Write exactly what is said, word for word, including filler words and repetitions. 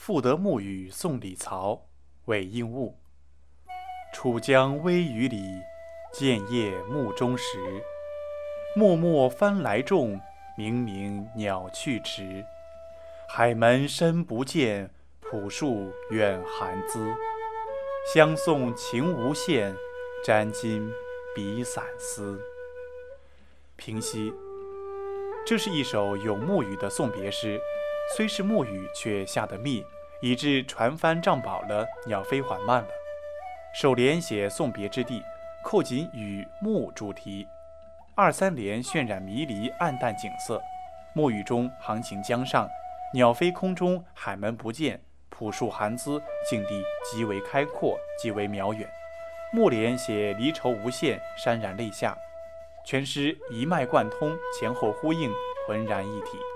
赋得暮雨送李曹，韦应物。楚江微雨里，建业暮钟时。漠漠帆来重，冥冥鸟去迟。海门深不见，浦树远寒滋。相送情无限，沾襟笔散丝。平息。这是一首咏暮雨的送别诗，虽是暮雨，却下得密，以致船帆涨饱了，鸟飞缓慢了。首联写送别之地，扣紧雨暮主题；二三联渲染迷离暗淡景色。暮雨中航行江上，鸟飞空中，海门不见，浦树寒滋，境地极为开阔，极为渺远。末联写离愁无限，潸然泪下。全诗一脉贯通，前后呼应，浑然一体。